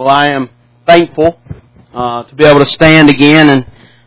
Well, I am thankful to be able to stand again, and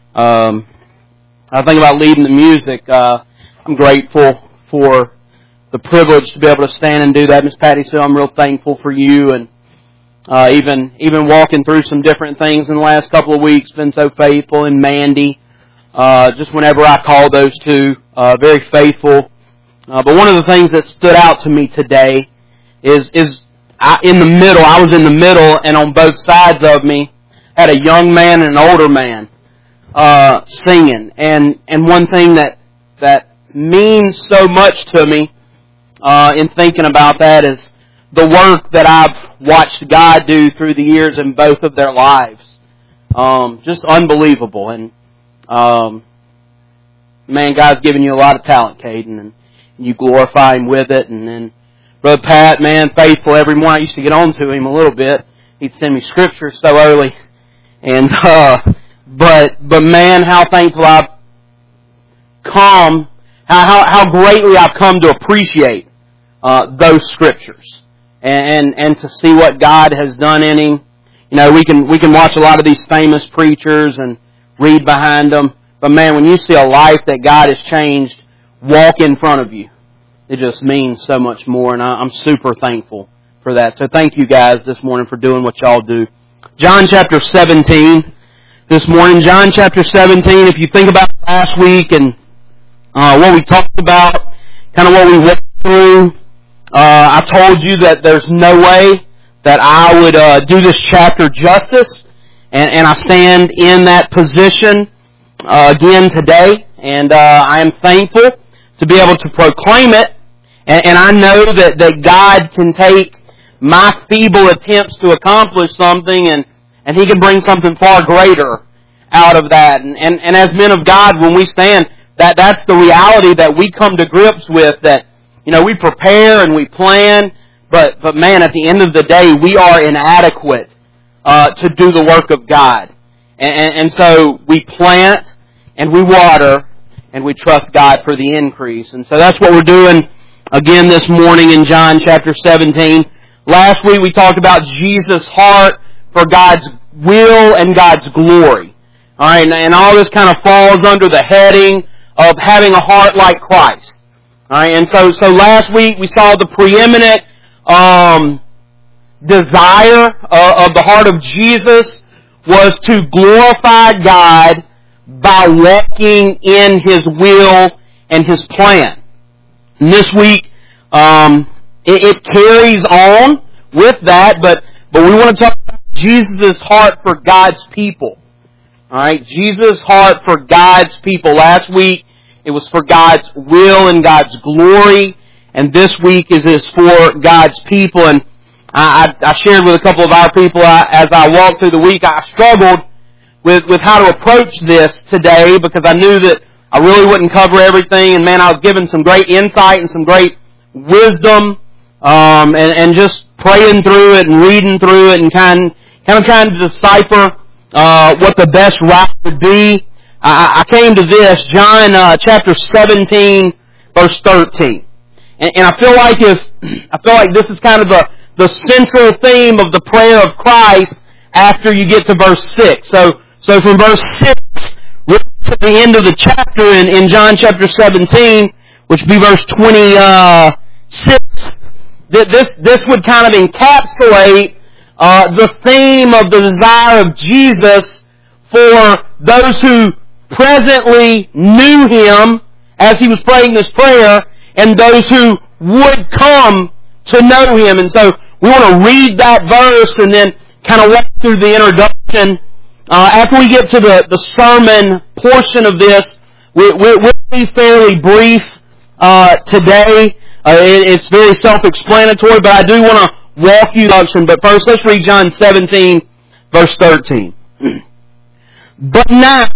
I think about leading the music. I'm grateful for the privilege to be able to stand and do that, Miss Patty. So I'm real thankful for you, and even walking through some different things in the last couple of weeks. Been so faithful, and Mandy. Just whenever I call those two, very faithful. But one of the things that stood out to me today is I was in the middle, and on both sides of me had a young man and an older man singing. And one thing that means so much to me in thinking about that is the work that I've watched God do through the years in both of their lives. Just unbelievable. And man, God's given you a lot of talent, Caden, and you glorify Him with it. And then Brother Pat, man, faithful every morning. I used to get on to him a little bit. He'd send me scripture so early. And but man, how thankful I've come, how greatly I've come to appreciate those scriptures and to see what God has done in him. You know, we can watch a lot of these famous preachers and read behind them, but man, when you see a life that God has changed walk in front of you, it just means so much more, and I'm super thankful for that. So thank you guys this morning for doing what y'all do. John chapter 17 this morning. John chapter 17, if you think about last week and what we talked about, kind of what we went through, I told you that there's no way that I would do this chapter justice, and I stand in that position again today, and I am thankful to be able to proclaim it, and I know that God can take my feeble attempts to accomplish something, and He can bring something far greater out of that. And as men of God, when we stand, that's the reality that we come to grips with, that, you know, we prepare and we plan, but man, at the end of the day, we are inadequate to do the work of God. And so we plant and we water and we trust God for the increase. And so that's what we're doing again this morning in John chapter 17. Last week we talked about Jesus' heart for God's will and God's glory. All right, and all this kind of falls under the heading of having a heart like Christ. All right, and so last week we saw the preeminent desire of the heart of Jesus was to glorify God by walking in His will and His plan. And this week, it carries on with that, but we want to talk about Jesus' heart for God's people. Alright, Jesus' heart for God's people. Last week, it was for God's will and God's glory, and this week is for God's people. And I shared with a couple of our people as I walked through the week, I struggled with how to approach this today, because I knew that I really wouldn't cover everything, and man, I was given some great insight and some great wisdom, and just praying through it and reading through it and kind of trying to decipher what the best route would be. I came to this, John chapter 17, verse 13. And I feel like this is kind of the central theme of the prayer of Christ after you get to verse 6. So from verse 6 to the end of the chapter in John chapter 17, which would be verse 26, this would kind of encapsulate the theme of the desire of Jesus for those who presently knew Him as He was praying this prayer, and those who would come to know Him. And so we want to read that verse and then kind of walk through the introduction. After we get to the sermon portion of this, we'll be fairly brief today. It's very self-explanatory, but I do want to walk you through. But first, let's read John 17, verse 13. But now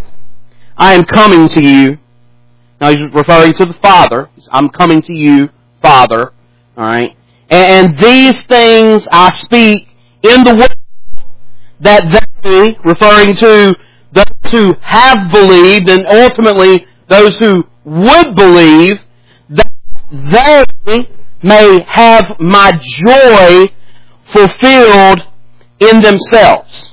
I am coming to you. Now he's referring to the Father. I'm coming to you, Father. All right. And these things I speak in the world, that they, referring to those who have believed, and ultimately those who would believe, that they may have my joy fulfilled in themselves.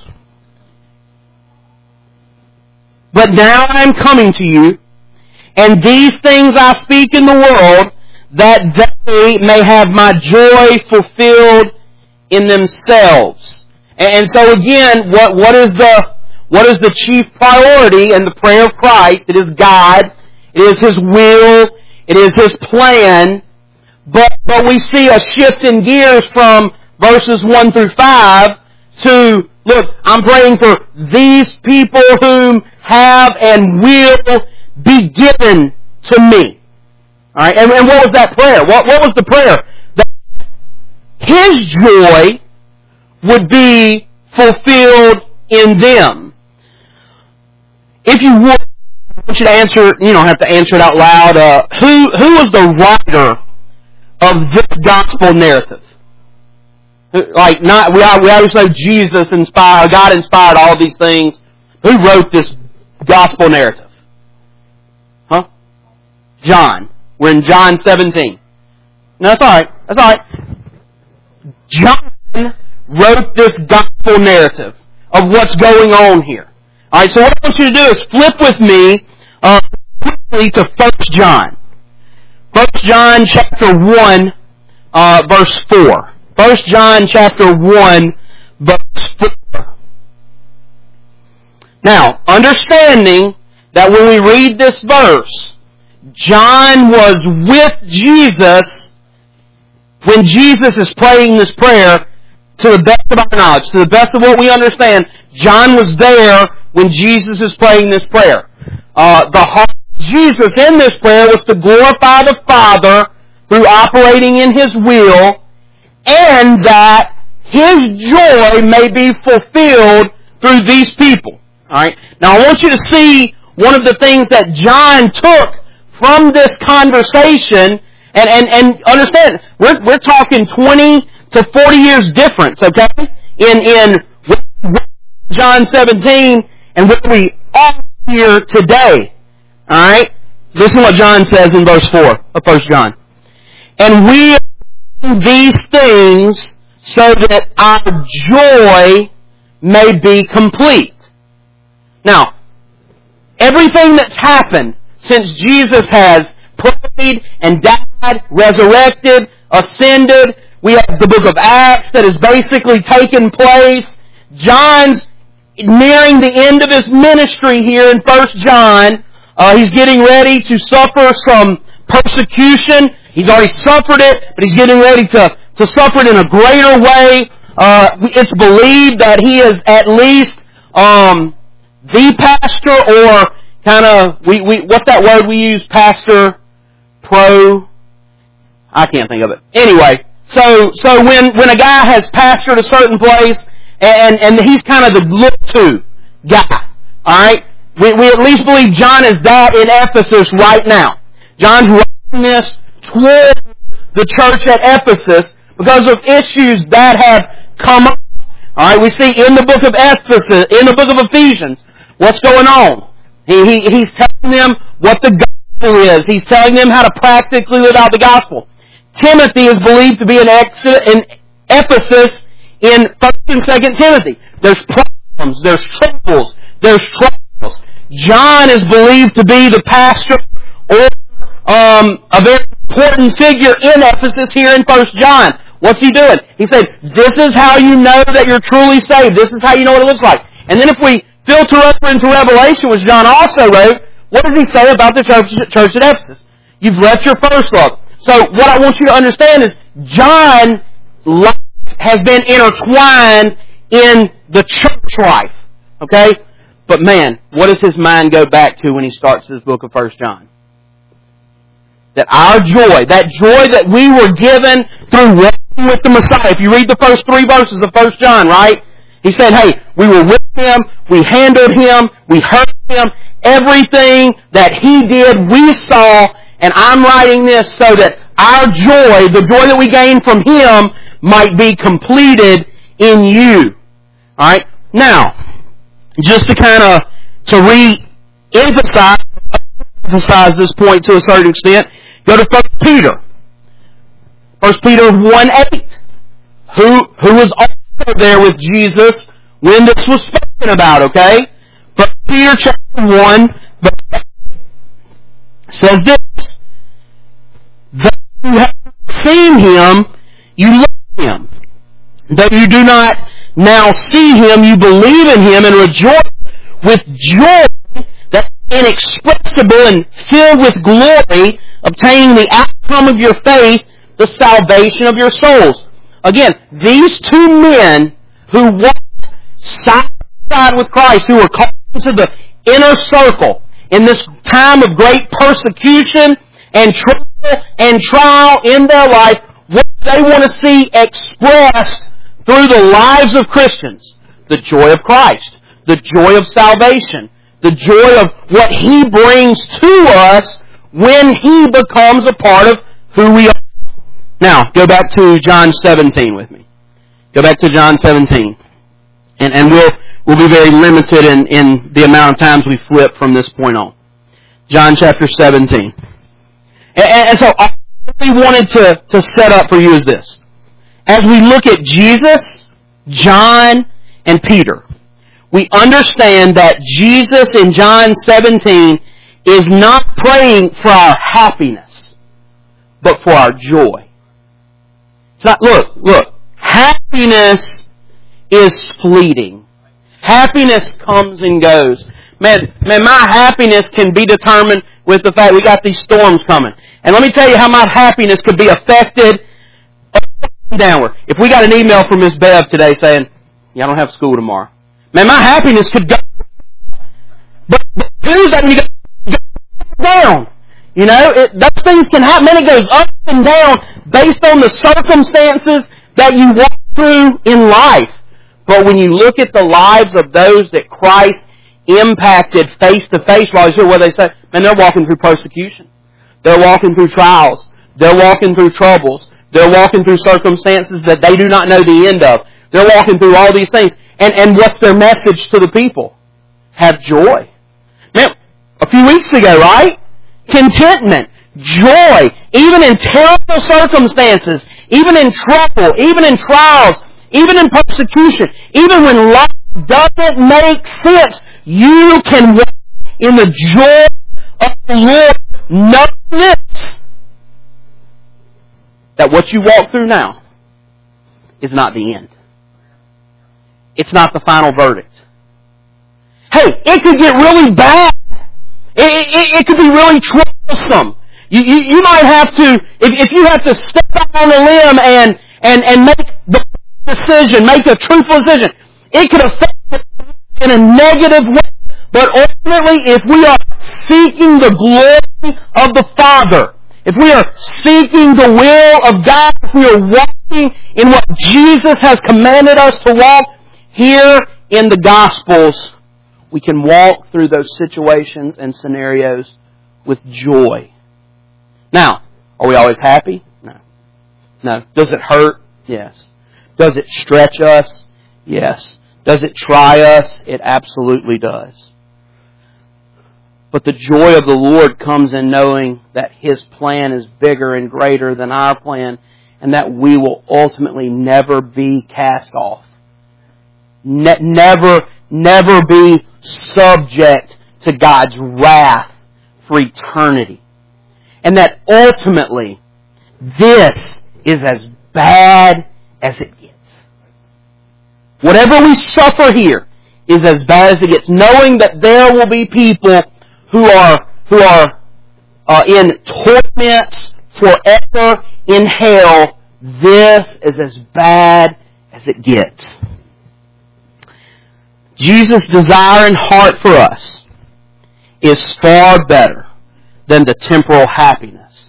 But now I am coming to you, and these things I speak in the world, that they may have my joy fulfilled in themselves. And so again, what is the chief priority in the prayer of Christ? It is God. It is His will. It is His plan. But we see a shift in gears from verses 1 through 5 to, look, I'm praying for these people whom have and will be given to me. All right, and what was that prayer? What was the prayer? That His joy would be fulfilled in them. If you would, I want you to answer, you don't have to answer it out loud. Who was the writer of this gospel narrative? Like, not, we always say Jesus inspired, God inspired all these things. Who wrote this gospel narrative? Huh? John. We're in John 17. No, that's alright. That's alright. John wrote this gospel narrative of what's going on here. Alright, so what I want you to do is flip with me quickly to 1 John. 1 John chapter 1, verse 4. 1 John chapter 1, verse 4. Now, understanding that when we read this verse, John was with Jesus when Jesus is praying this prayer to the best of our knowledge, to the best of what we understand. John was there when Jesus is praying this prayer. The heart of Jesus in this prayer was to glorify the Father through operating in His will, and that His joy may be fulfilled through these people. Alright? Now I want you to see one of the things that John took from this conversation, and understand, we're talking 20 to 40 years difference, okay? In John 17 and what we are here today. Alright? Listen to what John says in verse 4 of 1 John. And we are these things so that our joy may be complete. Now, everything that's happened since Jesus has prayed and died, resurrected, ascended, we have the book of Acts that has basically taken place. John's nearing the end of his ministry here in 1 John. He's getting ready to suffer some persecution. He's already suffered it, but he's getting ready to suffer it in a greater way. It's believed that he is at least the pastor, or kind of, what's that word we use? Pastor, pro? I can't think of it. Anyway, so when a guy has pastored a certain place, and he's kind of the look-to guy, alright? We at least believe John is that in Ephesus right now. John's writing this toward the church at Ephesus because of issues that have come up. Alright, we see in the book of Ephesians, what's going on. He's telling them what the gospel is. He's telling them how to practically live out the gospel. Timothy is believed to be in Ephesus in 1st and 2nd Timothy. There's problems, there's troubles, there's trials. John is believed to be the pastor or a very important figure in Ephesus here in 1 John. What's he doing? He said, this is how you know that you're truly saved. This is how you know what it looks like. And then if we filter up into Revelation, which John also wrote, what does he say about the church at Ephesus? You've left your first love. So what I want you to understand is John has been intertwined in the church life. Okay? But man, what does his mind go back to when he starts this book of 1 John? That our joy, that joy that we were given through walking with the Messiah. If you read the first 3 verses of 1 John, right? He said, hey, we were with Him, we handled Him, we heard Him, everything that He did, we saw, and I'm writing this so that our joy, the joy that we gain from Him, might be completed in you. Alright? Now, just to kind of, to re-emphasize this point to a certain extent, go to 1 Peter. 1 Peter 1:8. Who was there with Jesus when this was spoken about, okay? 1 Peter chapter 1 says this, though you have seen Him, you love Him. Though you do not now see Him, you believe in Him and rejoice with joy that inexpressible and filled with glory, obtaining the outcome of your faith, the salvation of your souls. Again, these two men who walked side by side with Christ, who were called into the inner circle in this time of great persecution and trouble and trial in their life, what they want to see expressed through the lives of Christians: the joy of Christ, the joy of salvation, the joy of what He brings to us when He becomes a part of who we are. Now, go back to John 17 with me. Go back to John 17. And we'll be very limited in the amount of times we flip from this point on. John chapter 17. And so I really wanted to set up for you is this. As we look at Jesus, John, and Peter, we understand that Jesus in John 17 is not praying for our happiness, but for our joy. It's not, look, happiness is fleeting. Happiness comes and goes. Man, my happiness can be determined with the fact we got these storms coming. And let me tell you how my happiness could be affected up and downward. If we got an email from Miss Bev today saying, "Yeah, I don't have school tomorrow," man, my happiness could go. But who's that when you go down? You know, those things can happen. Man, it goes up and down based on the circumstances that you walk through in life. But when you look at the lives of those that Christ impacted face to face while He's here, what they say, man, they're walking through persecution. They're walking through trials. They're walking through troubles. They're walking through circumstances that they do not know the end of. They're walking through all these things. And what's their message to the people? Have joy. Man, a few weeks ago, right? Contentment, joy, even in terrible circumstances, even in trouble, even in trials, even in persecution, even when life doesn't make sense, you can walk in the joy of the Lord, knowing this, that what you walk through now is not the end. It's not the final verdict. Hey, it could get really bad. It could be really troublesome. You might have to, if you have to step out on a limb and make the decision, make a truthful decision, it could affect it in a negative way. But ultimately, if we are seeking the glory of the Father, if we are seeking the will of God, if we are walking in what Jesus has commanded us to walk, here in the Gospels, we can walk through those situations and scenarios with joy. Now, are we always happy? No. Does it hurt? Yes. Does it stretch us? Yes. Does it try us? It absolutely does. But the joy of the Lord comes in knowing that His plan is bigger and greater than our plan, and that we will ultimately never be cast off. Never be subject to God's wrath for eternity. And that ultimately, this is as bad as it gets. Whatever we suffer here is as bad as it gets. Knowing that there will be people who are in torments forever in hell, this is as bad as it gets. Jesus' desire and heart for us is far better than the temporal happiness.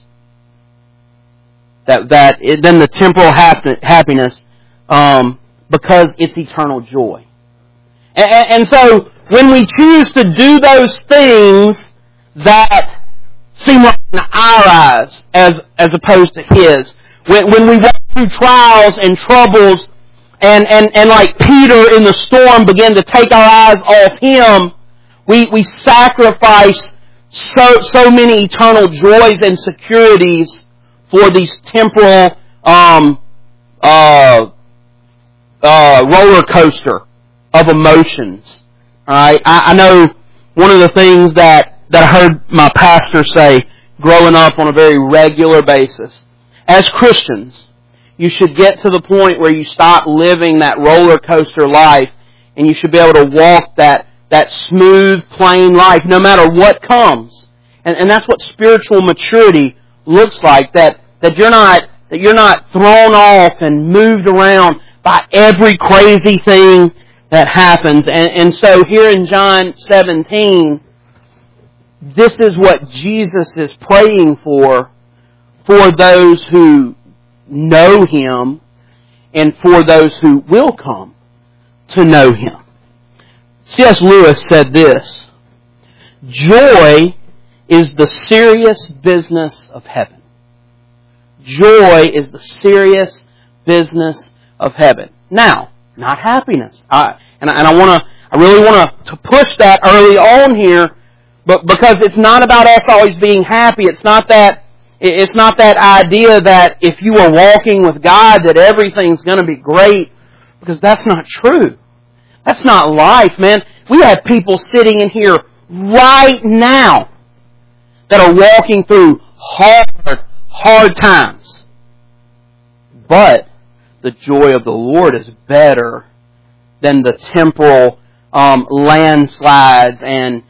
Than the temporal happiness, because it's eternal joy. And so, when we choose to do those things that seem right in our eyes as opposed to His, when we walk through trials and troubles and like Peter in the storm begin to take our eyes off Him, we sacrifice so many eternal joys and securities for these temporal roller coaster of emotions. All right, I know one of the things that I heard my pastor say growing up on a very regular basis. As Christians, you should get to the point where you stop living that roller coaster life, and you should be able to walk that smooth, plain life, no matter what comes. And that's what spiritual maturity looks like. That you're not thrown off and moved around by every crazy thing that happens. And so here in John 17, this is what Jesus is praying for those who know Him and for those who will come to know Him. C.S. Lewis said this: joy is the serious business of heaven. Joy is the serious business of heaven. Now, not happiness. I really want to push that early on here, but because it's not about us always being happy. It's not that idea that if you are walking with God that everything's going to be great, because that's not true. That's not life, man. We have people sitting in here right now that are walking through hard times. But the joy of the Lord is better than the temporal landslides and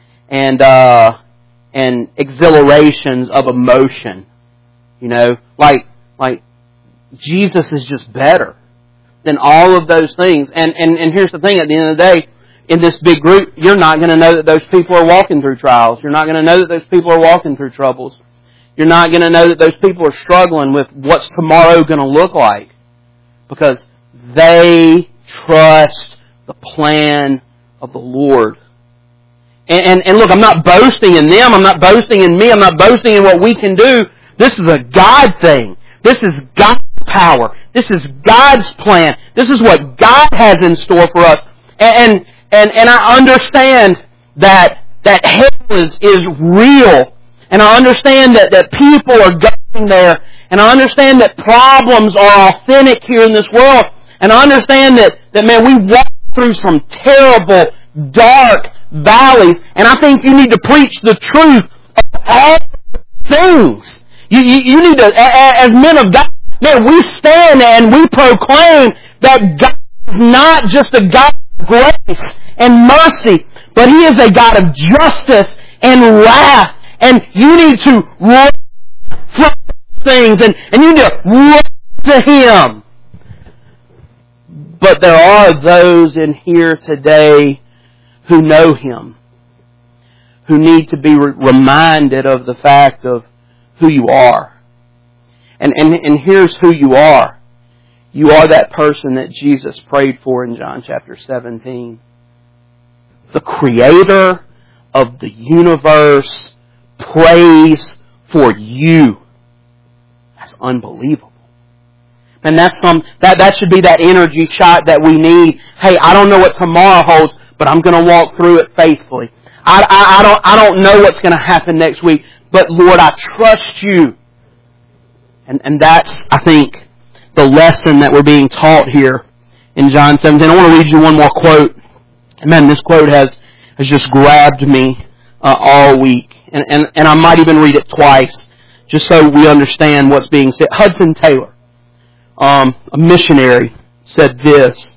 exhilarations of emotion. You know, like Jesus is just better than all of those things. And here's the thing: at the end of the day, in this big group, you're not going to know that those people are walking through trials. You're not going to know that those people are walking through troubles. You're not going to know that those people are struggling with what's tomorrow going to look like, because they trust the plan of the Lord. And look, I'm not boasting in them. I'm not boasting in me. I'm not boasting in what we can do. This is a God thing. This is God's power. This is God's plan. This is what God has in store for us. And I understand that hell is real. And I understand that people are going there. And I understand that problems are authentic here in this world. And I understand that man, we walk through some terrible, dark valleys. And I think you need to preach the truth of all things. You need to, as men of God, man, we stand and we proclaim that God is not just a God of grace and mercy, but He is a God of justice and wrath. And you need to run from things and you need to run to Him. But there are those in here today who know Him, who need to be reminded of the fact of who you are. And here's who you are. You are that person that Jesus prayed for in John chapter 17. The Creator of the universe prays for you. That's unbelievable. And that should be that energy shot that we need. Hey, I don't know what tomorrow holds, but I'm going to walk through it faithfully. I don't know what's going to happen next week, but Lord, I trust You. And that's, I think, the lesson that we're being taught here in John 17. I want to read you one more quote. Man, this quote has just grabbed me all week. And I might even read it twice, just so we understand what's being said. Hudson Taylor, a missionary, said this: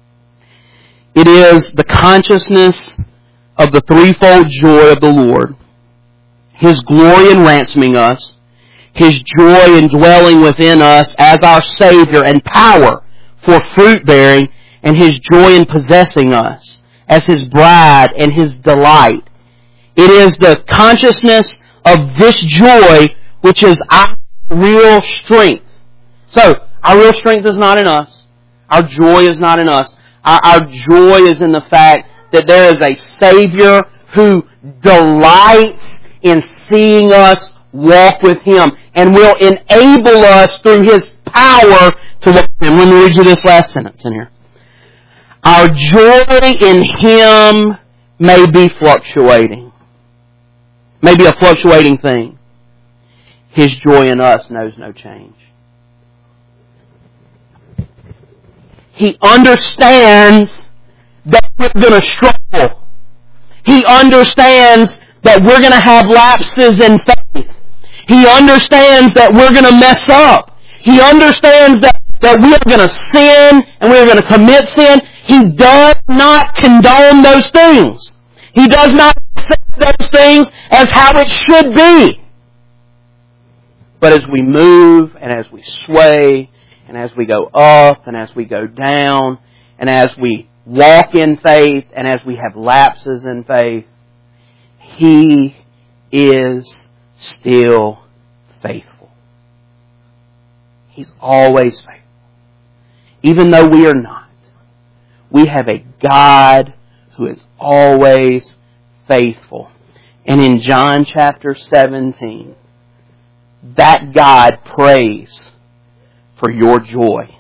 "It is the consciousness of the threefold joy of the Lord, His glory in ransoming us, His joy in dwelling within us as our Savior and power for fruit-bearing, and His joy in possessing us as His bride and His delight. It is the consciousness of this joy which is our real strength." So, our real strength is not in us. Our joy is not in us. Our joy is in the fact that there is a Savior who delights in seeing us walk with Him and will enable us through His power to walk with Him. Let me read you this last sentence in here. Our joy in Him may be fluctuating. May be a fluctuating thing. His joy in us knows no change. He understands that we're going to struggle. He understands that we're going to have lapses in faith. He understands that we're going to mess up. He understands that we are going to sin and we are going to commit sin. He does not condone those things. He does not accept those things as how it should be. But as we move and as we sway and as we go up and as we go down and as we walk in faith and as we have lapses in faith, He is still faithful. He's always faithful. Even though we are not, we have a God who is always faithful. And in John chapter 17, that God prays for your joy.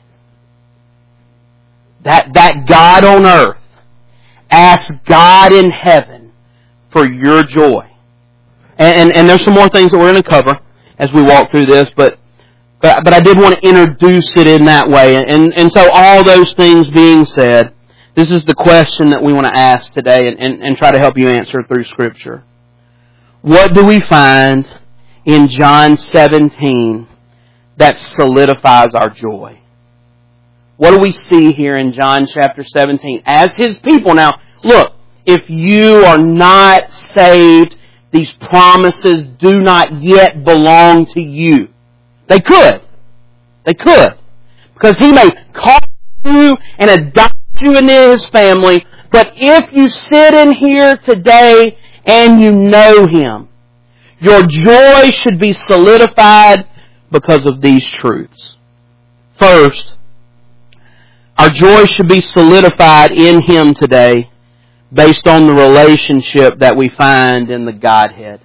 That God on earth asks God in heaven for your joy. And there's some more things that we're going to cover as we walk through this, but I did want to introduce it in that way. And so all those things being said, this is the question that we want to ask today and try to help you answer through Scripture. What do we find in John 17 that solidifies our joy? What do we see here in John chapter 17 as His people? Now, look, if you are not saved, these promises do not yet belong to you. They could. They could. Because He may call you and adopt you into His family. But if you sit in here today and you know Him, your joy should be solidified because of these truths. First, our joy should be solidified in Him today based on the relationship that we find in the Godhead.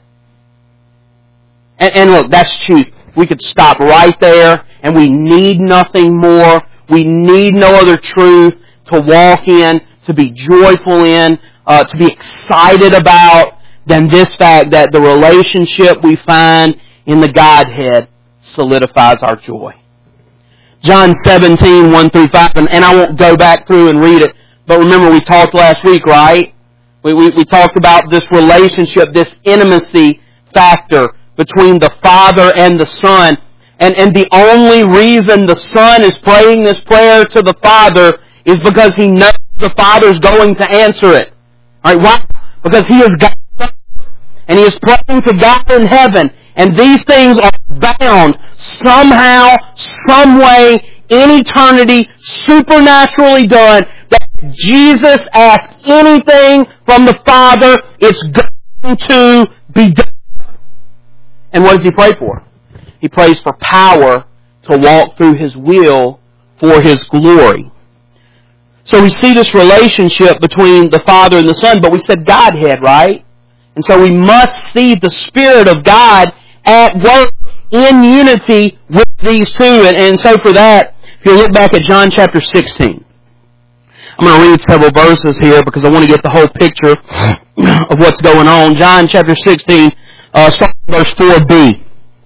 And look, that's cheap. We could stop right there, and we need nothing more. We need no other truth to walk in, to be joyful in, to be excited about than this fact that the relationship we find in the Godhead solidifies our joy. John 17, 1 through 5, and I won't go back through and read it, but remember we talked last week, right? We talked about this relationship, this intimacy factor between the Father and the Son. And the only reason the Son is praying this prayer to the Father is because He knows the Father's going to answer it. All right, why? Because He is God. And He is praying to God in heaven. And these things are bound somehow, some way, in eternity, supernaturally done, that if Jesus asks anything from the Father, it's going to be done. And what does He pray for? He prays for power to walk through His will for His glory. So we see this relationship between the Father and the Son, but we said Godhead, right? And so we must see the Spirit of God at work in unity with these two. And so for that, if you look back at John chapter 16, I'm going to read several verses here because I want to get the whole picture of what's going on. John chapter 16, starting verse 4b.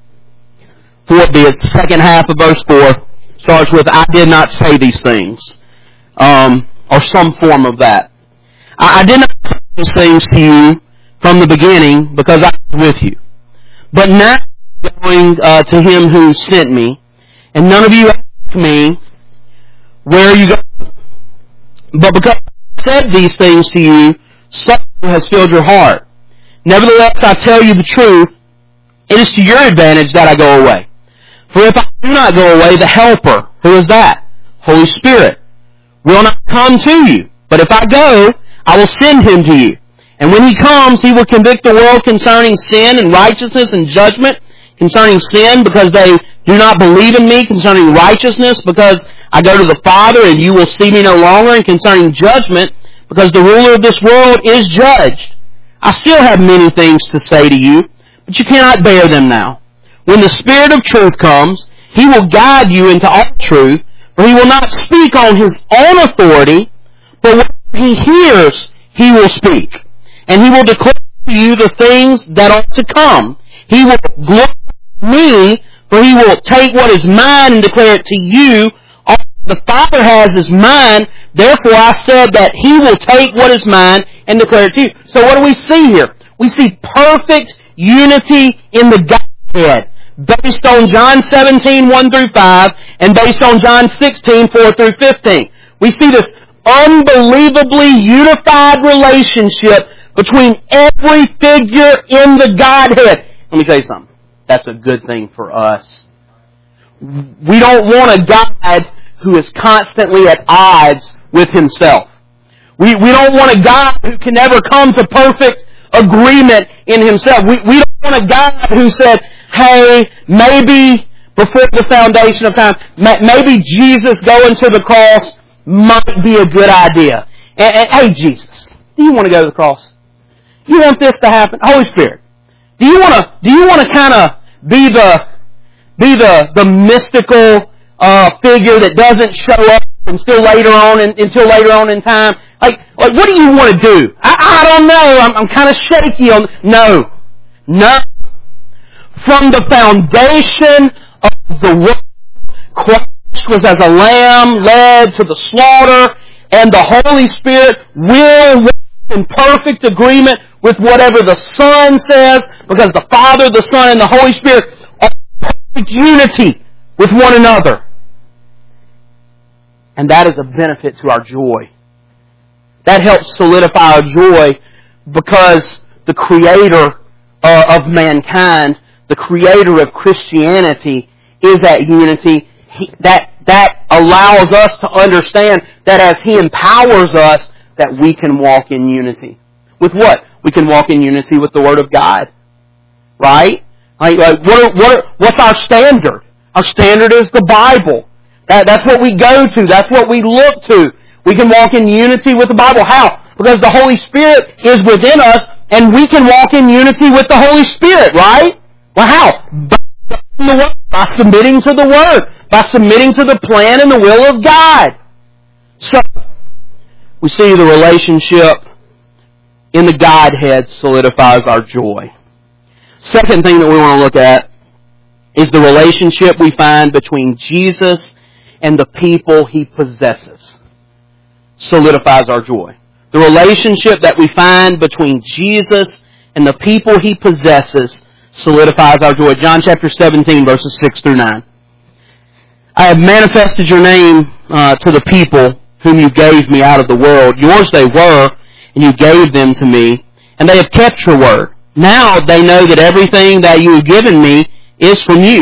4b is the second half of verse 4. Starts with, I did not say these things. Or some form of that. I did not say these things to you from the beginning because I was with you. But now I'm going to Him who sent me, and none of you asked me, where are you going? But because I said these things to you, sorrow has filled your heart. Nevertheless, I tell you the truth, it is to your advantage that I go away. For if I do not go away, the Helper, who is that? Holy Spirit, will not come to you. But if I go, I will send Him to you. And when He comes, He will convict the world concerning sin and righteousness and judgment. Concerning sin, because they do not believe in me. Concerning righteousness, because I go to the Father and you will see me no longer. And concerning judgment, because the ruler of this world is judged. I still have many things to say to you, but you cannot bear them now. When the Spirit of truth comes, He will guide you into all truth, for He will not speak on His own authority, but what He hears, He will speak. And He will declare to you the things that are to come. He will glorify me, for He will take what is mine and declare it to you. All the Father has is mine, therefore I said that He will take what is mine and declare it to you. So what do we see here? We see perfect unity in the Godhead, based on John 17, 1 through 5, and based on John 16, 4 through 15. We see this unbelievably unified relationship between every figure in the Godhead. Let me tell you something. That's a good thing for us. We don't want a God who is constantly at odds with Himself. We don't want a God who can never come to perfect agreement in Himself. We don't want a God who said, hey, maybe before the foundation of time, maybe Jesus going to the cross might be a good idea. And hey, Jesus, do you want to go to the cross? You want this to happen? Holy Spirit, do you want to kind of be the mystical figure that doesn't show up until later on in time? Like what do you want to do? I don't know. I'm kind of shaky on. No. From the foundation of the world, Christ was as a lamb led to the slaughter, and the Holy Spirit will work in perfect agreement with whatever the Son says, because the Father, the Son, and the Holy Spirit are in perfect unity with one another. And that is a benefit to our joy. That helps solidify our joy, because the Creator of mankind, the Creator of Christianity, is at unity. That allows us to understand that as He empowers us, that we can walk in unity. With what? We can walk in unity with the Word of God. Right? What's our standard? Our standard is the Bible. That's what we go to. That's what we look to. We can walk in unity with the Bible. How? Because the Holy Spirit is within us, and we can walk in unity with the Holy Spirit, right? Well, how? By submitting to the Word. By submitting to the plan and the will of God. So, we see the relationship in the Godhead solidifies our joy. Second thing that we want to look at is the relationship we find between Jesus and the people He possesses. Solidifies our joy. The relationship that we find between Jesus and the people He possesses solidifies our joy. John chapter 17, verses 6 through 9. I have manifested your name to the people whom you gave me out of the world. Yours they were, and you gave them to me, and they have kept your word. Now they know that everything that you have given me is from you.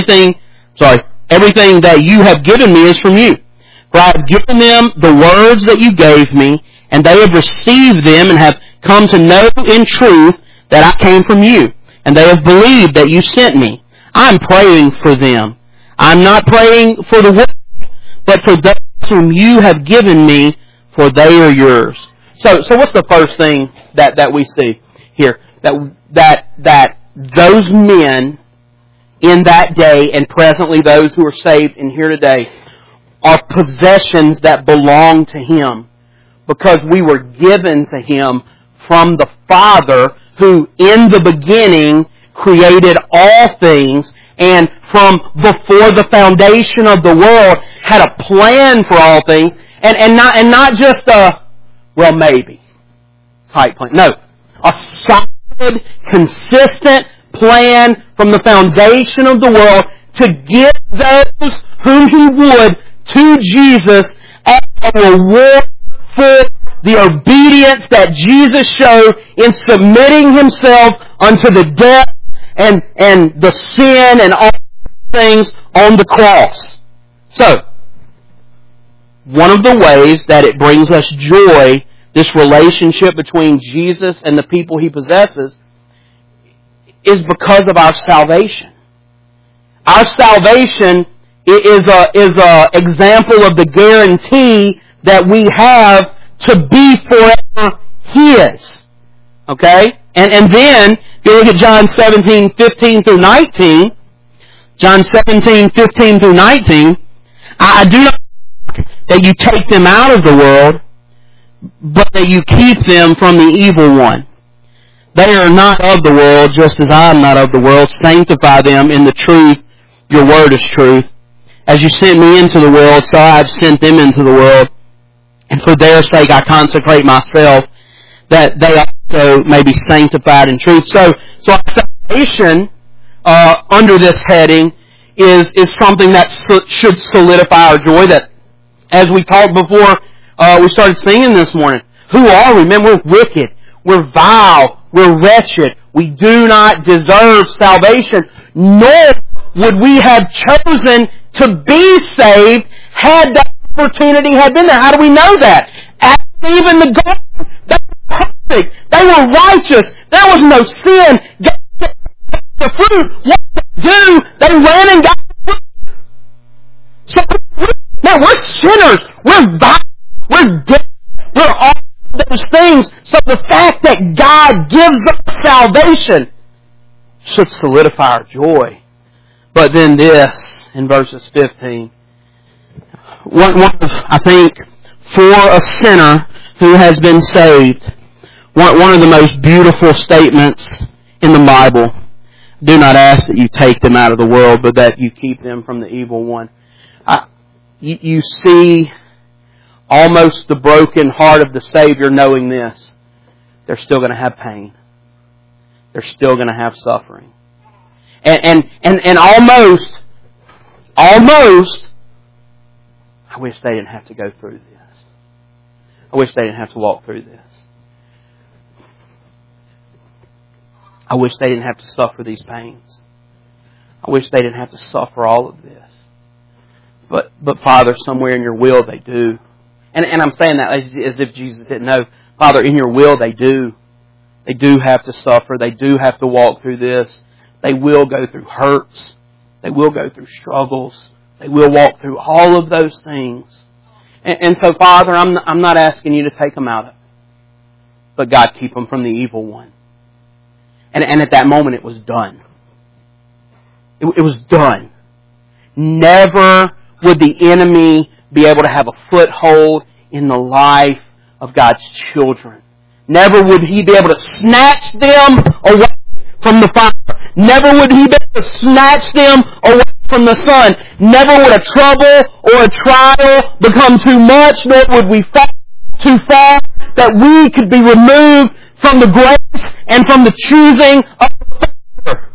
Everything that you have given me is from you. For I have given them the words that you gave me, and they have received them and have come to know in truth that I came from you, and they have believed that you sent me. I am praying for them. I am not praying for the world, but for those whom you have given me, for they are yours. So what's the first thing that we see here? That those men in that day, and presently those who are saved in here today, are possessions that belong to Him, because we were given to Him from the Father, who in the beginning created all things, and from before the foundation of the world had a plan for all things, and not just a maybe type plan. No, a solid, consistent plan from the foundation of the world to give those whom He would to Jesus as a reward for the obedience that Jesus showed in submitting Himself unto the death and the sin and all things on the cross. So, one of the ways that it brings us joy, this relationship between Jesus and the people He possesses, is because of our salvation. Our salvation is a example of the guarantee that we have to be forever His. Okay? And then, if you look at John 17, 15 through 19, John 17, 15 through 19, I do not ask that you take them out of the world, but that you keep them from the evil one. They are not of the world, just as I am not of the world. Sanctify them in the truth. Your word is truth. As you sent me into the world, so I have sent them into the world. And for their sake I consecrate myself, that they also may be sanctified in truth. So our salvation under this heading is something that should solidify our joy. That, as we talked before we started singing this morning, who are we? Man, we're wicked. We're vile. We're wretched. We do not deserve salvation, nor would we have chosen to be saved had that opportunity had been there. How do we know that? Adam and Eve in the garden, they were perfect. They were righteous. There was no sin. God gave the fruit. What did they do? They ran and got the fruit. So we're sinners. We're vile. We're dead. We're all those things. So the fact that God gives us salvation should solidify our joy. But then this, in verses 15, one of, I think, for a sinner who has been saved, one of the most beautiful statements in the Bible. Do not ask that you take them out of the world, but that you keep them from the evil one. You see almost the broken heart of the Savior knowing this. They're still going to have pain. They're still going to have suffering. And almost, I wish they didn't have to go through this. I wish they didn't have to walk through this. I wish they didn't have to suffer these pains. I wish they didn't have to suffer all of this. But Father, somewhere in your will they do. And I'm saying that as if Jesus didn't know. Father, in your will they do. They do have to suffer. They do have to walk through this. They will go through hurts. They will go through struggles. They will walk through all of those things. And so, Father, I'm not asking you to take them out of it. But God, keep them from the evil one. And at that moment it was done. It was done. Never would the enemy be able to have a foothold in the life of God's children. Never would he be able to snatch them away from the Father. Never would he be able to snatch them away from the Son. Never would a trouble or a trial become too much, nor would we fall too far that we could be removed from the grace and from the choosing of the Father.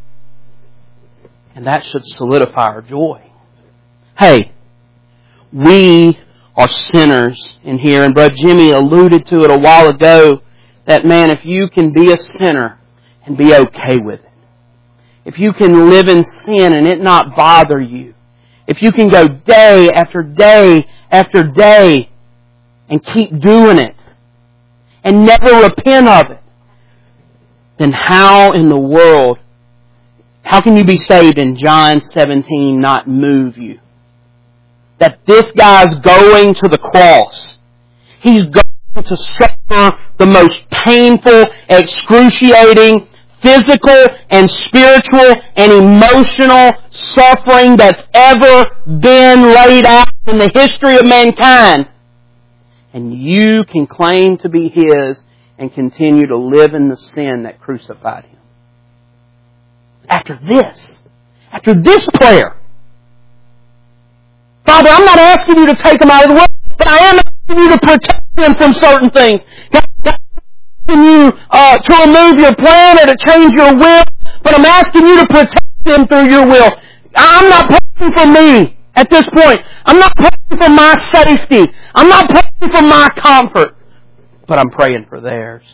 And that should solidify our joy. Hey, we are sinners in here, and Brother Jimmy alluded to it a while ago, that man, if you can be a sinner and be okay with it, if you can live in sin and it not bother you, if you can go day after day after day and keep doing it and never repent of it, then how in the world, how can you be saved in John 17 not move you? That this guy's going to the cross. He's going to suffer the most painful, excruciating, physical and spiritual and emotional suffering that's ever been laid out in the history of mankind. And you can claim to be His and continue to live in the sin that crucified Him. After this prayer, Father, I'm not asking you to take them out of the world, but I am asking you to protect them from certain things. God, I'm asking you to remove your plan or to change your will, but I'm asking you to protect them through your will. I'm not praying for me at this point. I'm not praying for my safety. I'm not praying for my comfort, but I'm praying for theirs.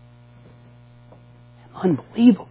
Unbelievable.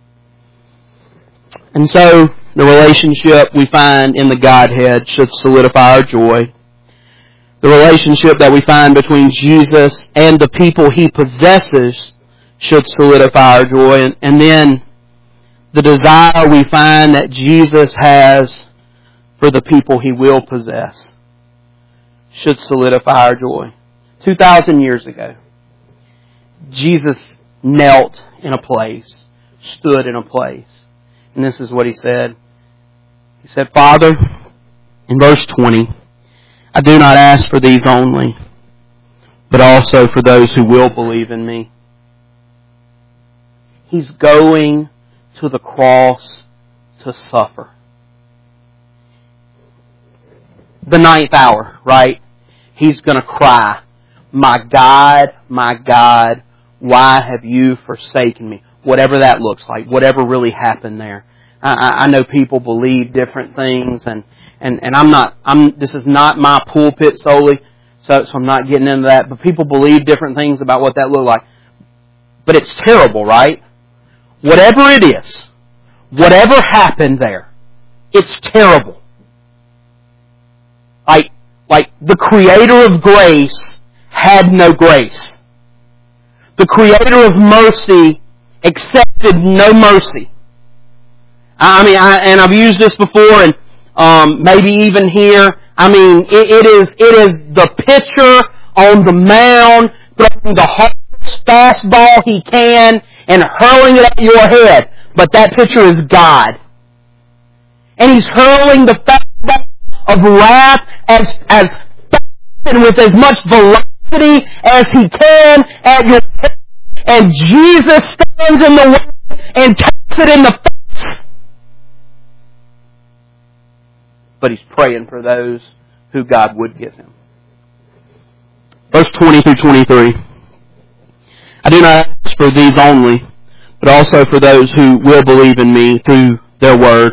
And so, the relationship we find in the Godhead should solidify our joy. The relationship that we find between Jesus and the people He possesses should solidify our joy. And then the desire we find that Jesus has for the people He will possess should solidify our joy. 2,000 years ago, Jesus knelt in a place, stood in a place. And this is what He said. He said, Father, in verse 20, I do not ask for these only, but also for those who will believe in me. He's going to the cross to suffer. the ninth hour, right? He's going to cry, my God, why have you forsaken me? Whatever that looks like, whatever really happened there. I know people believe different things, and this is not my pulpit solely, so I'm not getting into that, but people believe different things about what that looked like. But it's terrible, right? Whatever it is, whatever happened there, it's terrible. Like the Creator of grace had no grace. The Creator of mercy accepted no mercy. And I've used this before, and maybe even here. It is the pitcher on the mound throwing the hardest fastball he can and hurling it at your head. But that pitcher is God, and he's hurling the fastball of wrath as fast and with as much velocity as he can at your head. And Jesus stands in the way and takes it in the face. But he's praying for those who God would give him. Verse 20 through 23. I do not ask for these only, but also for those who will believe in me through their word,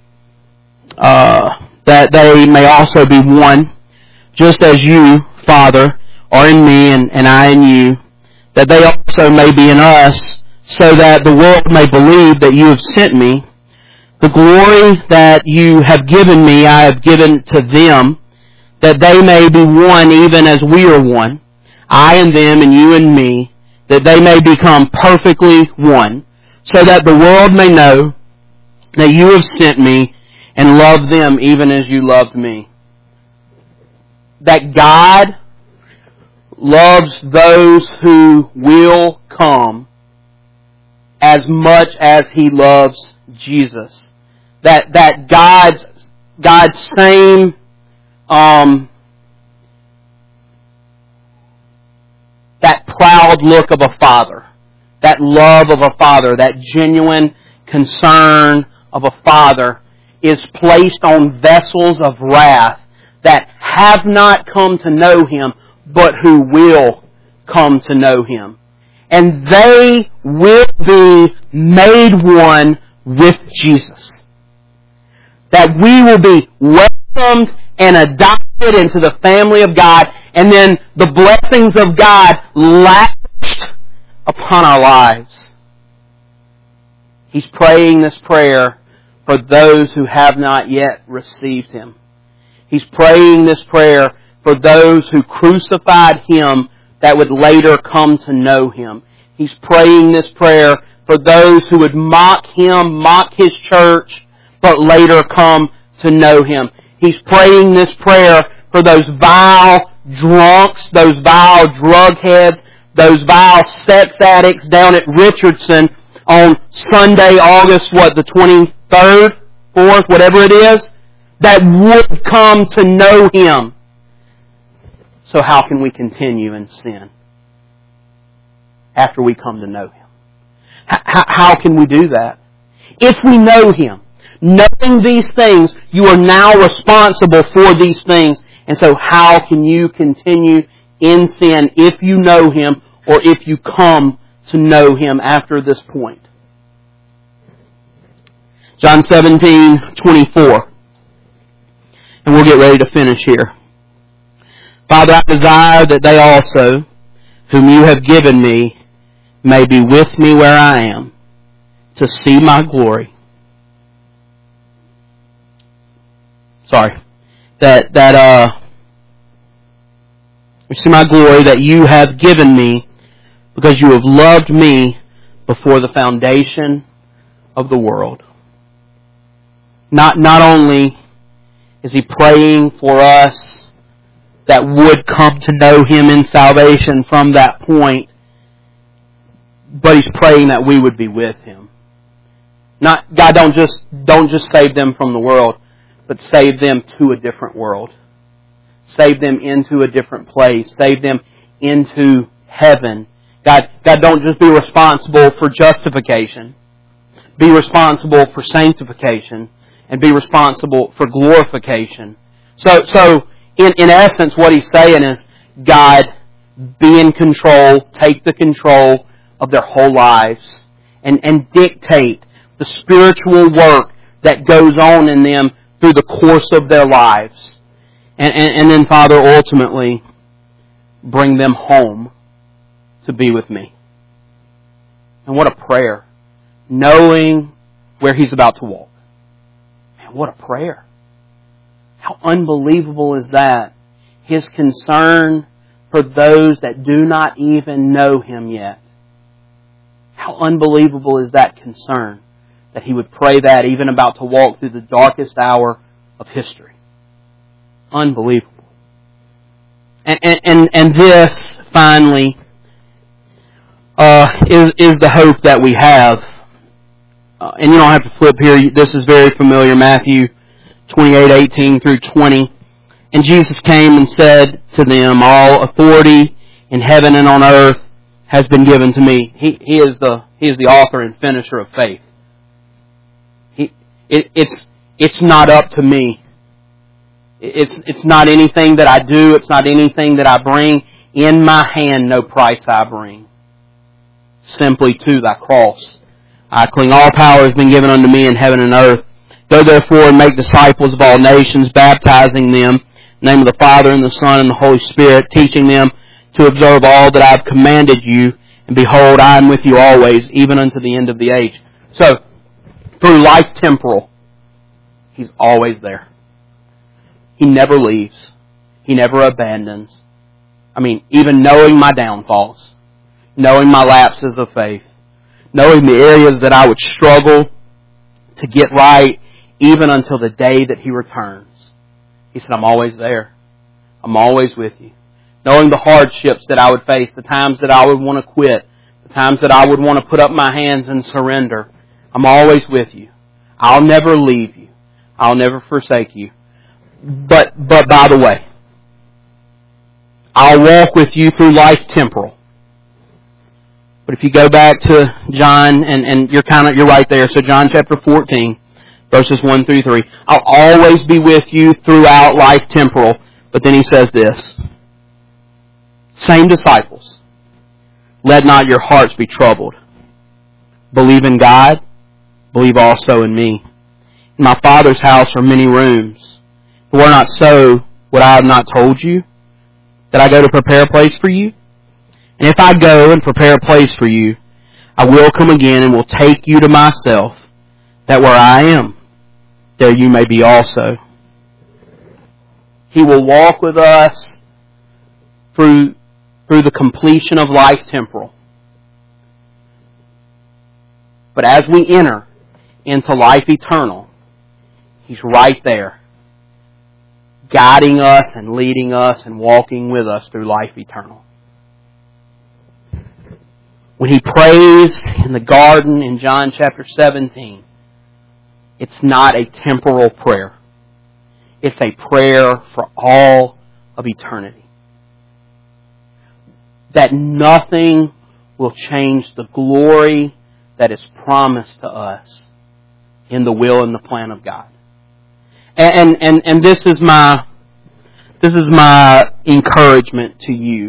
that they may also be one, just as you, Father, are in me and I in you, that they also may be in us, so that the world may believe that you have sent me. The glory that you have given me, I have given to them, that they may be one even as we are one, I and them and you and me, that they may become perfectly one, so that the world may know that you have sent me and loved them even as you loved me. That God loves those who will come as much as He loves Jesus. That God's same that proud look of a father, that love of a father, that genuine concern of a father is placed on vessels of wrath that have not come to know Him, but who will come to know Him. And they will be made one with Jesus. That we will be welcomed and adopted into the family of God, and then the blessings of God lavished upon our lives. He's praying this prayer for those who have not yet received Him. He's praying this prayer for those who crucified Him that would later come to know Him. He's praying this prayer for those who would mock Him, mock His church, but later come to know Him. He's praying this prayer for those vile drunks, those vile drug heads, those vile sex addicts down at Richardson on Sunday, August, the 23rd, 4th, whatever it is, that would come to know Him. So how can we continue in sin after we come to know Him? How can we do that? If we know Him, knowing these things, you are now responsible for these things. And so how can you continue in sin if you know Him or if you come to know Him after this point? John 17:24. And we'll get ready to finish here. Father, I desire that they also, whom you have given me, may be with me where I am, to see my glory. See my glory that you have given me, because you have loved me before the foundation of the world. Not only is he praying for us that would come to know him in salvation from that point, but he's praying that we would be with him. God, don't just save them from the world, but save them to a different world. Save them into a different place. Save them into heaven. God, don't just be responsible for justification. Be responsible for sanctification. And be responsible for glorification. So in essence, what he's saying is, God, be in control, take the control of their whole lives, and dictate the spiritual work that goes on in them through the course of their lives. And then, Father, ultimately, bring them home to be with me. And what a prayer. Knowing where he's about to walk. Man, what a prayer. How unbelievable is that? His concern for those that do not even know him yet. How unbelievable is that concern, that he would pray that even about to walk through the darkest hour of history. Unbelievable. And this, finally, is the hope that we have. And you don't have to flip here. This is very familiar. Matthew 28:18 through 20. And Jesus came and said to them, all authority in heaven and on earth has been given to me. He is the author and finisher of faith. It's not up to me. It's not anything that I do. It's not anything that I bring. In my hand no price I bring. Simply to thy cross I cling. All power has been given unto me in heaven and earth. Go therefore and make disciples of all nations, baptizing them in the name of the Father and the Son and the Holy Spirit, teaching them to observe all that I have commanded you. And behold, I am with you always, even unto the end of the age. So, through life temporal, he's always there. He never leaves. He never abandons. I mean, even knowing my downfalls, knowing my lapses of faith, knowing the areas that I would struggle to get right, even until the day that he returns. He said, I'm always there. I'm always with you. Knowing the hardships that I would face, the times that I would want to quit, the times that I would want to put up my hands and surrender. I'm always with you. I'll never leave you. I'll never forsake you. But by the way, I'll walk with you through life temporal. But if you go back to John, and you're right there, so John chapter 14, verses 1 through 3, I'll always be with you throughout life temporal. But then he says this, same disciples, let not your hearts be troubled. Believe in God, believe also in me. In my Father's house are many rooms. If it were not so, would I have not told you that I go to prepare a place for you? And if I go and prepare a place for you, I will come again and will take you to myself, that where I am, there you may be also. He will walk with us through the completion of life temporal. But as we enter into life eternal, he's right there, guiding us and leading us and walking with us through life eternal. When he prays in the garden in John chapter 17, it's not a temporal prayer. It's a prayer for all of eternity. That nothing will change the glory that is promised to us in the will and the plan of God. And this is my encouragement to you.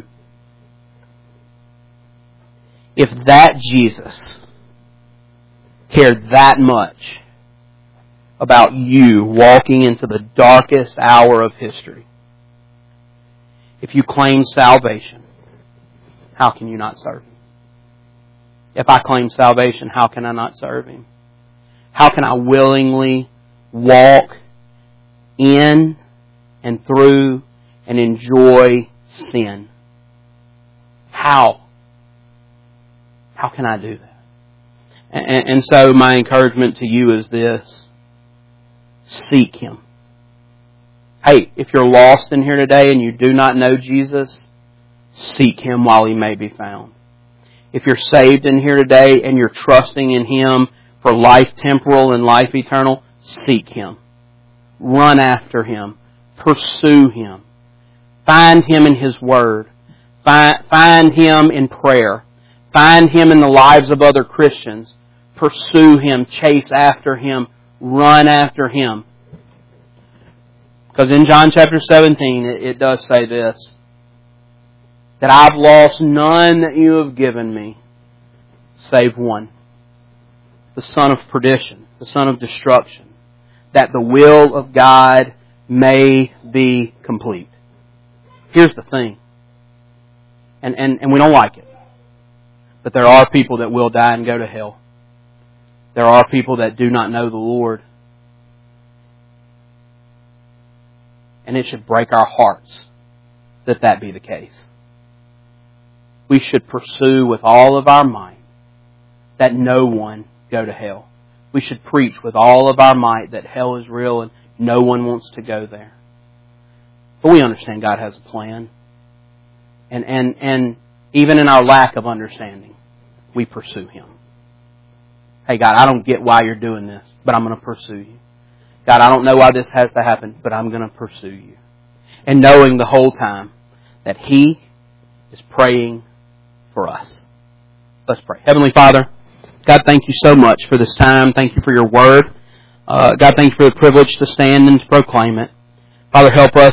If that Jesus cared that much about you walking into the darkest hour of history, if you claim salvation, how can you not serve Him? If I claim salvation, how can I not serve Him? How can I willingly walk in and through and enjoy sin? How? How can I do that? And so my encouragement to you is this. Seek Him. Hey, if you're lost in here today and you do not know Jesus, seek Him while He may be found. If you're saved in here today and you're trusting in Him for life temporal and life eternal, seek Him. Run after Him. Pursue Him. Find Him in His Word. Find Him in prayer. Find Him in the lives of other Christians. Pursue Him. Chase after Him. Run after Him. Because in John chapter 17, it does say this, that I've lost none that you have given me, save one, the son of perdition, the son of destruction, that the will of God may be complete. Here's the thing, and we don't like it, but there are people that will die and go to hell. There are people that do not know the Lord. And it should break our hearts that be the case. We should pursue with all of our might that no one go to hell. We should preach with all of our might that hell is real and no one wants to go there. But we understand God has a plan. And even in our lack of understanding, we pursue Him. Hey God, I don't get why you're doing this, but I'm going to pursue you. God, I don't know why this has to happen, but I'm going to pursue you. And knowing the whole time that He is praying for us. Let's pray. Heavenly Father, God, thank you so much for this time. Thank you for your word. God, thank you for the privilege to stand and to proclaim it. Father, help us